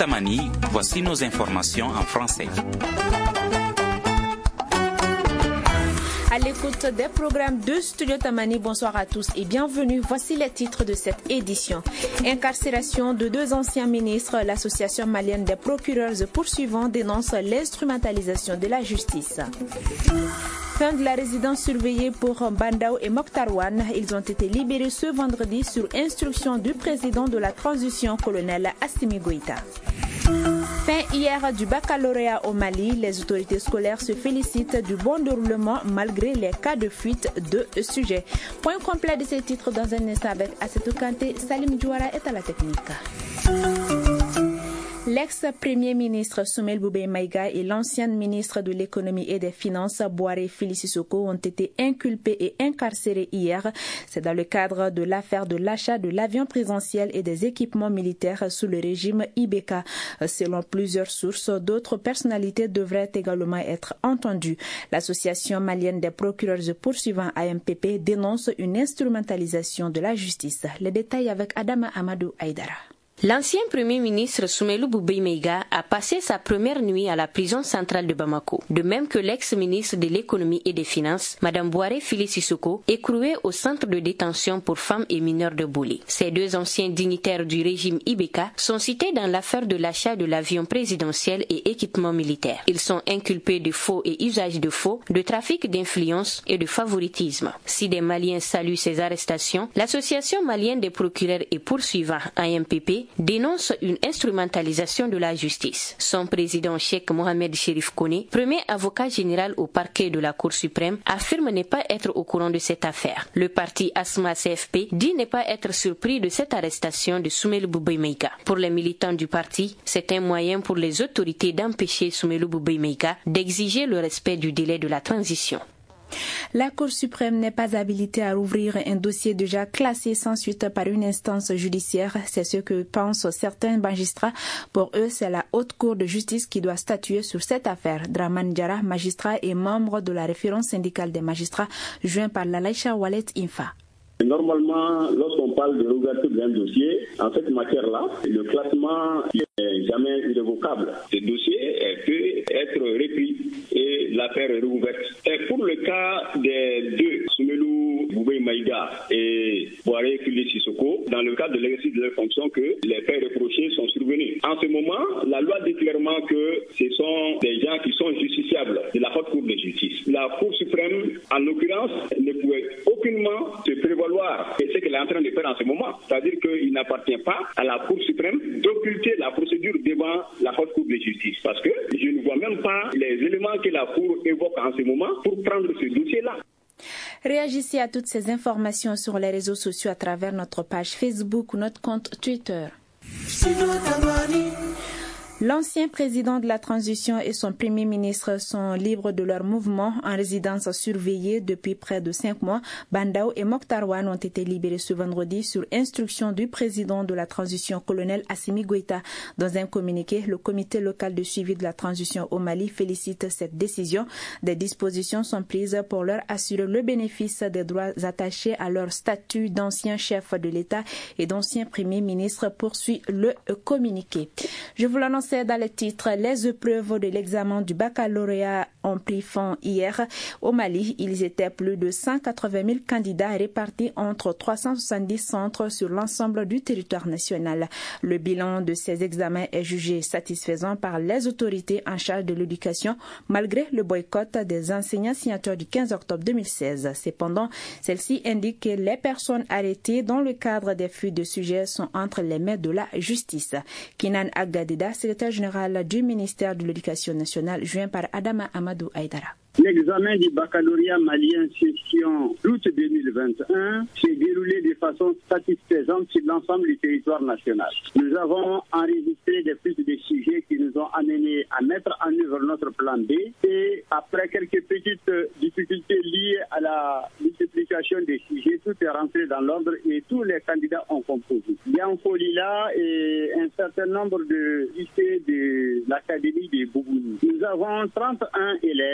Tamani, voici nos informations en français. À l'écoute des programmes de Studio Tamani, bonsoir à tous et bienvenue. Voici les titres de cette édition. Incarcération de 2 anciens ministres, l'association malienne des procureurs poursuivants dénonce l'instrumentalisation de la justice. Fin de la résidence surveillée pour Bandao et Mokhtarwan. Ils ont été libérés ce vendredi sur instruction du président de la transition, colonel Assimi Goïta. Fin hier du baccalauréat au Mali, les autorités scolaires se félicitent du bon déroulement malgré les cas de fuite de sujets. Point complet de ces titres dans un instant avec Assetou Kanté. Salim Djouara est à la technique. L'ex-premier ministre Soumaïla Boubèye Maïga et l'ancienne ministre de l'économie et des finances Boiré Fili Sissoko ont été inculpés et incarcérés hier. C'est dans le cadre de l'affaire de l'achat de l'avion présidentiel et des équipements militaires sous le régime IBK. Selon plusieurs sources, d'autres personnalités devraient également être entendues. L'association malienne des procureurs poursuivants AMPP dénonce une instrumentalisation de la justice. Les détails avec Adama Amadou Aïdara. L'ancien premier ministre Soumaïla Boubèye Maïga a passé sa première nuit à la prison centrale de Bamako, de même que l'ex-ministre de l'économie et des finances, Mme Boiré Fili Sissoko, écrouée au centre de détention pour femmes et mineurs de Bolé. Ces 2 anciens dignitaires du régime IBK sont cités dans l'affaire de l'achat de l'avion présidentiel et équipements militaires. Ils sont inculpés de faux et usage de faux, de trafic d'influence et de favoritisme. Si des Maliens saluent ces arrestations, l'association malienne des procureurs et poursuivants AMPP dénonce une instrumentalisation de la justice. Son président Cheikh Mohamed Chérif Koné, premier avocat général au parquet de la Cour suprême, affirme ne pas être au courant de cette affaire. Le parti ASMA CFP dit ne pas être surpris de cette arrestation de Soumaïla Boubèye Maïga. Pour les militants du parti, c'est un moyen pour les autorités d'empêcher Soumaïla Boubèye Maïga d'exiger le respect du délai de la transition. La Cour suprême n'est pas habilitée à rouvrir un dossier déjà classé sans suite par une instance judiciaire. C'est ce que pensent certains magistrats. Pour eux, c'est la Haute Cour de justice qui doit statuer sur cette affaire. Draman Diarra, magistrat et membre de la référence syndicale des magistrats, joint par la Laïcha Wallet Infa. Normalement, lorsqu'on parle de l'ouverture d'un dossier, en cette matière-là, le classement n'est jamais irrévocable. Ce dossier peut être repris et l'affaire est rouverte. Et pour le cas des 2, Soumaïla Boubèye Maïga et Boiré Fili Sissoko, dans le cadre de l'exercice de leurs fonctions, que les faits reprochés sont survenus. En ce moment, la loi dit clairement que ce sont des gens qui sont justiciables de la Haute Cour de justice. La Cour suprême, en l'occurrence, ne pouvait aucunement se prévaloir de ce qu'elle est en train de faire en ce moment. C'est-à-dire qu'il n'appartient pas à la Cour suprême d'occulter la procédure devant la Haute Cour de justice. Parce que je ne vois même pas les éléments que la Cour évoque en ce moment pour prendre ce dossier-là. Réagissez à toutes ces informations sur les réseaux sociaux à travers notre page Facebook ou notre compte Twitter. L'ancien président de la transition et son premier ministre sont libres de leur mouvement en résidence surveillée depuis près de 5 mois. Bandao et Mokhtarwan ont été libérés ce vendredi sur instruction du président de la transition, colonel Assimi Goïta. Dans un communiqué, le comité local de suivi de la transition au Mali félicite cette décision. Des dispositions sont prises pour leur assurer le bénéfice des droits attachés à leur statut d'ancien chef de l'État et d'ancien premier ministre, poursuit le communiqué. Je vous l'annonce dans les titres, les épreuves de l'examen du baccalauréat ont pris fin hier. Au Mali, ils étaient plus de 180 000 candidats répartis entre 370 centres sur l'ensemble du territoire national. Le bilan de ces examens est jugé satisfaisant par les autorités en charge de l'éducation, malgré le boycott des enseignants signataires du 15 octobre 2016. Cependant, celle-ci indique que les personnes arrêtées dans le cadre des fuites de sujets sont entre les mains de la justice. Kinan Agdadida, secrétaire général du ministère de l'Éducation nationale, joint par Adama Amadou Aïdara. L'examen du baccalauréat malien session août 2021 s'est déroulé de façon satisfaisante sur l'ensemble du territoire national. Nous avons enregistré des fuites de sujets qui nous ont amenés à mettre en œuvre notre plan B et après quelques petites difficultés liées à la multiplication des sujets, tout est rentré dans l'ordre et tous les candidats ont composé. Yanfolila et un certain nombre de lycées de l'académie de Bougouni. Nous avons 31 élèves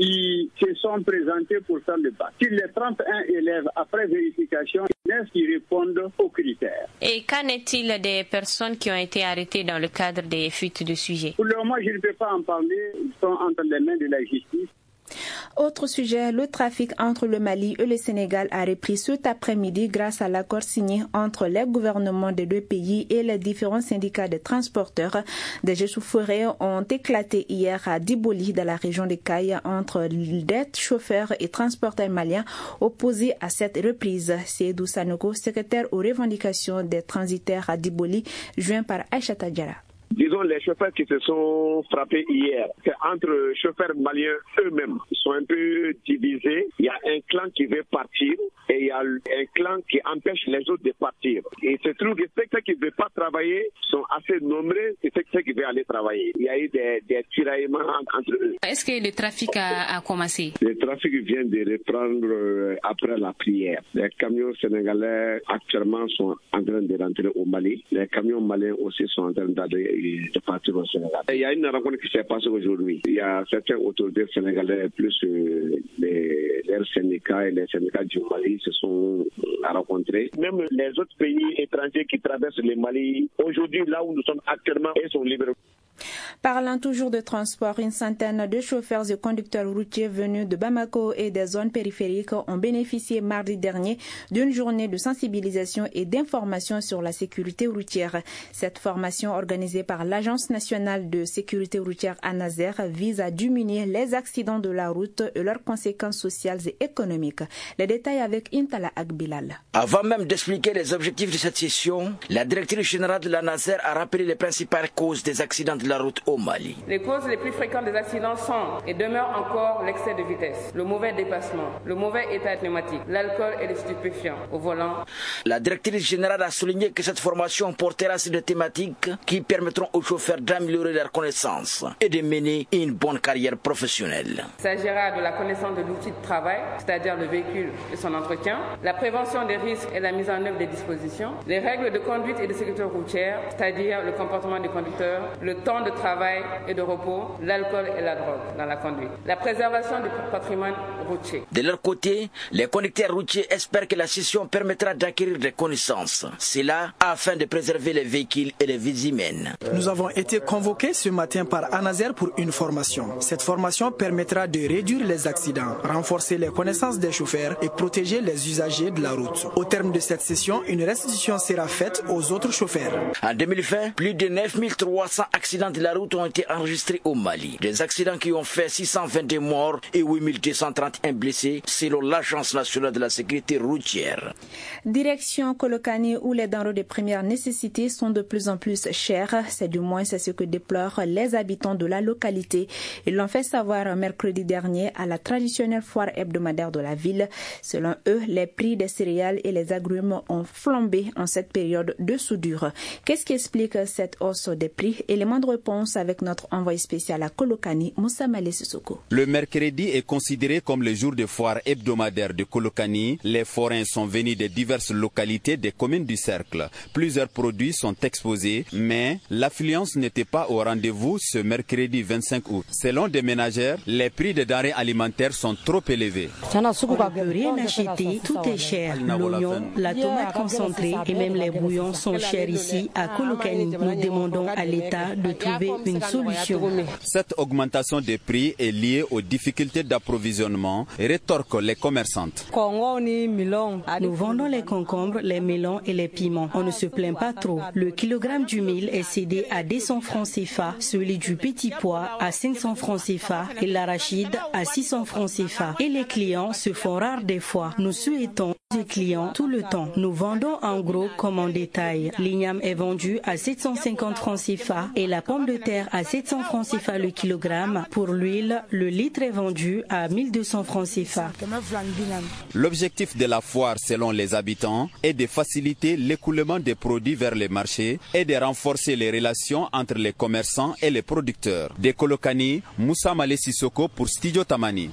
qui se sont présentés pour faire le bac. Sur les 31 élèves, après vérification, 9 qui répondent aux critères. Et qu'en est-il des personnes qui ont été arrêtées dans le cadre des fuites de sujets? Pour le moment, je ne peux pas en parler. Ils sont entre les mains de la justice. Autre sujet, le trafic entre le Mali et le Sénégal a repris cet après-midi grâce à l'accord signé entre les gouvernements des deux pays et les différents syndicats de transporteurs. Des échauffourées ont éclaté hier à Diboli, dans la région de Kayes, entre des chauffeurs et transporteurs maliens opposés à cette reprise. Seydou Sanogo, secrétaire aux revendications des transitaires à Diboli, joint par Aïcha Tadjara. Disons, les chauffeurs qui se sont frappés hier, c'est entre chauffeurs maliens eux-mêmes. Ils sont un peu divisés. Il y a un clan qui veut partir et il y a un clan qui empêche les autres de partir. Et il se trouve que ceux qui ne veulent pas travailler sont assez nombreux et ceux qui veulent aller travailler. Il y a eu des tiraillements entre eux. Est-ce que le trafic a commencé? Le trafic vient de reprendre après la prière. Les camions sénégalais actuellement sont en train de rentrer au Mali. Les camions maliens aussi sont en train de partir au Sénégal. Il y a une rencontre qui s'est passée aujourd'hui. Il y a certains autorités sénégalais, plus les syndicats et les syndicats du Mali se sont rencontrés. Même les autres pays étrangers qui traversent le Mali, aujourd'hui, là où nous sommes actuellement, ils sont libres. Parlant toujours de transport, une centaine de chauffeurs et conducteurs routiers venus de Bamako et des zones périphériques ont bénéficié mardi dernier d'une journée de sensibilisation et d'information sur la sécurité routière. Cette formation organisée par l'Agence nationale de sécurité routière ANASER vise à diminuer les accidents de la route et leurs conséquences sociales et économiques. Les détails avec Intala Agbilal. Avant même d'expliquer les objectifs de cette session, la directrice générale de l'ANASER a rappelé les principales causes des accidents de la route au Mali. Les causes les plus fréquentes des accidents sont et demeurent encore l'excès de vitesse, le mauvais dépassement, le mauvais état pneumatique, l'alcool et les stupéfiants au volant. La directrice générale a souligné que cette formation portera sur des thématiques qui permettront aux chauffeurs d'améliorer leurs connaissances et de mener une bonne carrière professionnelle. Il s'agira de la connaissance de l'outil de travail, c'est-à-dire le véhicule et son entretien, la prévention des risques et la mise en œuvre des dispositions, les règles de conduite et de sécurité routière, c'est-à-dire le comportement du conducteur, le temps de travail et de repos, l'alcool et la drogue dans la conduite, la préservation du patrimoine routier. De leur côté, les conducteurs routiers espèrent que la session permettra d'acquérir des connaissances. C'est là afin de préserver les véhicules et les vies humaines. Nous avons été convoqués ce matin par ANASER pour une formation. Cette formation permettra de réduire les accidents, renforcer les connaissances des chauffeurs et protéger les usagers de la route. Au terme de cette session, une restitution sera faite aux autres chauffeurs. En 2020, plus de 9300 accidents de la route ont été enregistrés au Mali. Des accidents qui ont fait 622 morts et 8231 blessés selon l'Agence nationale de la sécurité routière. Direction Kolokani où les denrées de première nécessité sont de plus en plus chères. C'est du moins ce que déplorent les habitants de la localité. Ils l'ont fait savoir mercredi dernier à la traditionnelle foire hebdomadaire de la ville. Selon eux, les prix des céréales et les agrumes ont flambé en cette période de soudure. Qu'est-ce qui explique cette hausse des prix? Élément de réponse avec notre envoyé spécial à Kolokani, Moussa Malé Sissoko. Le mercredi est considéré comme le jour de foire hebdomadaire de Kolokani. Les forains sont venus de diverses localités des communes du cercle. Plusieurs produits sont exposés, mais l'affluence n'était pas au rendez-vous ce mercredi 25 août. Selon des ménagères, les prix des denrées alimentaires sont trop élevés. On ne peut rien acheter, tout est cher. L'oignon, la tomate concentrée et même les bouillons sont chers ici à Kolokani. Nous demandons à l'État de trouver une solution. Cette augmentation des prix est liée aux difficultés d'approvisionnement, rétorquent les commerçantes. Nous vendons les concombres, les melons et les piments. On ne se plaint pas trop. Le kilogramme du mil est cédé à 200 francs CFA, celui du petit pois à 500 francs CFA et l'arachide à 600 francs CFA. Et les clients se font rares des fois. Nous souhaitons des clients tout le temps. Nous vendons en gros comme en détail. L'igname est vendu à 750 francs CFA et la pomme de terre à 700 francs CFA le kilogramme. Pour l'huile, le litre est vendu à 1200 francs CFA. L'objectif de la foire, selon les habitants, est de faciliter l'écoulement des produits vers les marchés et de renforcer les relations entre les commerçants et les producteurs. De Kolokani, Moussa Malé Sissoko pour Studio Tamani.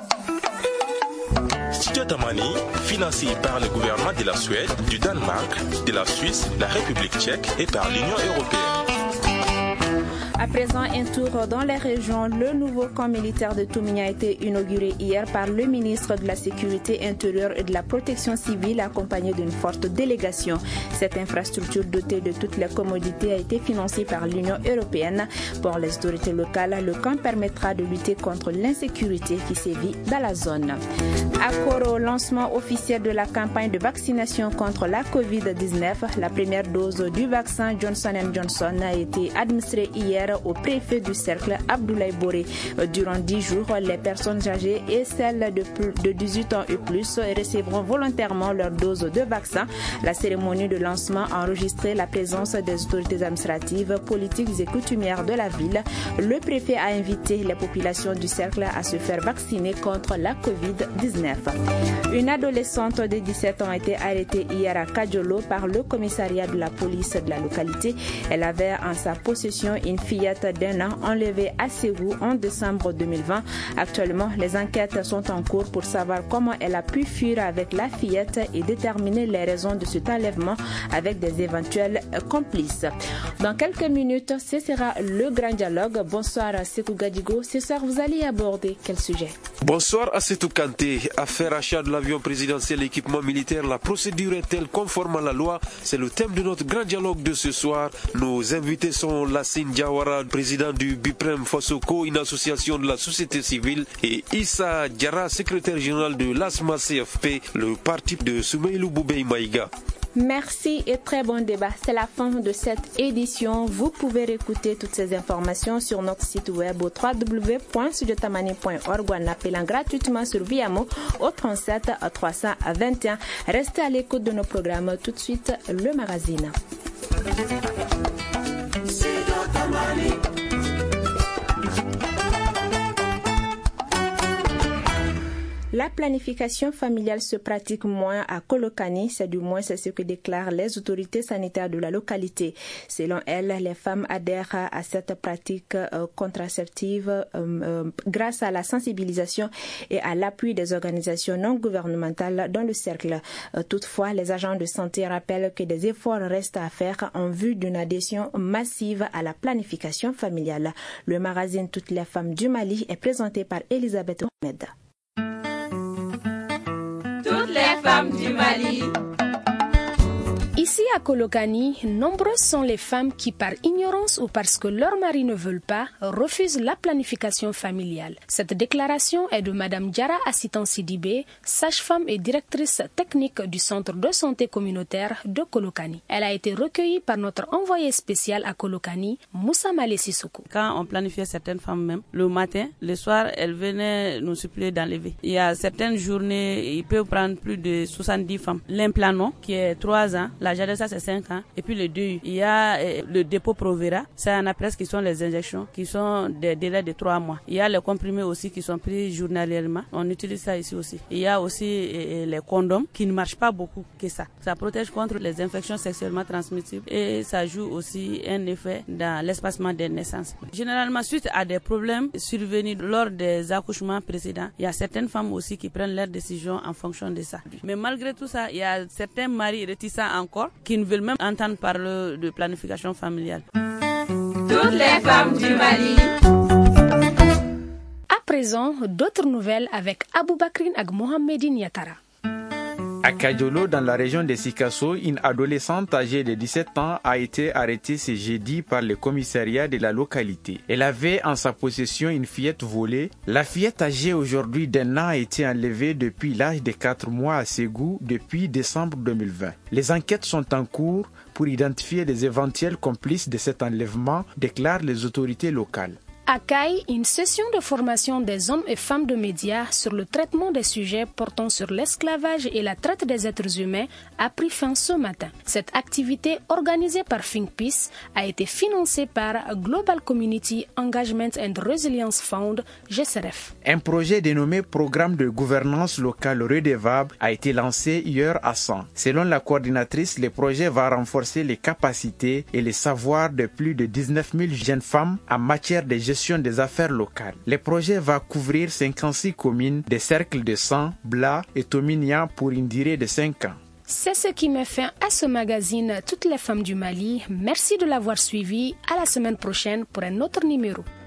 Studio Tamani, financé par le gouvernement de la Suède, du Danemark, de la Suisse, la République tchèque et par l'Union européenne. À présent, un tour dans les régions. Le nouveau camp militaire de Toumini a été inauguré hier par le ministre de la Sécurité intérieure et de la Protection civile accompagné d'une forte délégation. Cette infrastructure dotée de toutes les commodités a été financée par l'Union européenne. Pour les autorités locales, le camp permettra de lutter contre l'insécurité qui sévit dans la zone. À Koro, lancement officiel de la campagne de vaccination contre la COVID-19. La première dose du vaccin Johnson & Johnson a été administrée hier au préfet du cercle Abdoulaye Boré. Durant 10 jours, les personnes âgées et celles de 18 ans et plus recevront volontairement leur dose de vaccin. La cérémonie de lancement a enregistré la présence des autorités administratives, politiques et coutumières de la ville. Le préfet a invité les populations du cercle à se faire vacciner contre la COVID-19. Une adolescente de 17 ans a été arrêtée hier à Kadjolo par le commissariat de la police de la localité. Elle avait en sa possession une fillette d'1 an enlevée à Ségou en décembre 2020. Actuellement, les enquêtes sont en cours pour savoir comment elle a pu fuir avec la fillette et déterminer les raisons de cet enlèvement avec des éventuels complices. Dans quelques minutes, ce sera le grand dialogue. Bonsoir à Sekou Gadigo. Ce soir, vous allez aborder quel sujet? Bonsoir à Sekou Kanté. Affaire achat de l'avion présidentiel équipement militaire, la procédure est-elle conforme à la loi? C'est le thème de notre grand dialogue de ce soir. Nos invités sont Lassine Diawara, président du Biprem Fosoko, une association de la société civile, et Issa Diarra, secrétaire général de l'ASMA CFP, le parti de Soumeylou Boubey Maïga. Merci et très bon débat. C'est la fin de cette édition. Vous pouvez réécouter toutes ces informations sur notre site web au www.studiotamani.org ou en appelant gratuitement sur Viamo au 37 321. Restez à l'écoute de nos programmes. Tout de suite, le magazine. La planification familiale se pratique moins à Kolokani, c'est du moins c'est ce que déclarent les autorités sanitaires de la localité. Selon elles, les femmes adhèrent à cette pratique contraceptive grâce à la sensibilisation et à l'appui des organisations non gouvernementales dans le cercle. Toutefois, les agents de santé rappellent que des efforts restent à faire en vue d'une adhésion massive à la planification familiale. Le magazine Toutes les femmes du Mali est présenté par Elisabeth Mohamed. Toutes les femmes du Mali. Ici à Kolokani, nombreuses sont les femmes qui, par ignorance ou parce que leurs maris ne veulent pas, refusent la planification familiale. Cette déclaration est de Madame Diarra Assitan Sidibé, sage-femme et directrice technique du centre de santé communautaire de Kolokani. Elle a été recueillie par notre envoyé spécial à Kolokani, Moussa Malé Sissoko. Quand on planifiait certaines femmes même, le matin, le soir, elles venaient nous supplier d'enlever. Il y a certaines journées, ils peuvent prendre plus de 70 femmes. L'implanon, qui est 3 ans, la de ça c'est 5 ans. Et puis le 2, il y a le dépôt Provera, ça en a presque qui sont les injections, qui sont des délais de 3 mois. Il y a les comprimés aussi qui sont pris journalièrement. On utilise ça ici aussi. Il y a aussi les condoms qui ne marchent pas beaucoup que ça. Ça protège contre les infections sexuellement transmissibles et ça joue aussi un effet dans l'espacement des naissances. Généralement, suite à des problèmes survenus lors des accouchements précédents, il y a certaines femmes aussi qui prennent leurs décisions en fonction de ça. Mais malgré tout ça, il y a certains maris réticents encore qui ne veulent même entendre parler de planification familiale. Toutes les femmes du Mali. À présent, d'autres nouvelles avec Aboubakrin Ag Mohamedine Yatara. À Kadjolo, dans la région de Sikasso, une adolescente âgée de 17 ans a été arrêtée ce jeudi par le commissariat de la localité. Elle avait en sa possession une fillette volée. La fillette âgée aujourd'hui d'1 an a été enlevée depuis l'âge de 4 mois à Ségou depuis décembre 2020. Les enquêtes sont en cours pour identifier les éventuels complices de cet enlèvement, déclarent les autorités locales. À Caille, une session de formation des hommes et femmes de médias sur le traitement des sujets portant sur l'esclavage et la traite des êtres humains a pris fin ce matin. Cette activité organisée par Think Peace a été financée par Global Community Engagement and Resilience Fund, GCRF. Un projet dénommé Programme de gouvernance locale redevable a été lancé hier à San. Selon la coordinatrice, le projet va renforcer les capacités et les savoirs de plus de 19 000 jeunes femmes en matière de gestion des affaires locales. Le projet va couvrir 56 communes des cercles de San, Bla et Tominia pour une durée de 5 ans. C'est ce qui met fin à ce magazine Toutes les femmes du Mali. Merci de l'avoir suivi. À la semaine prochaine pour un autre numéro.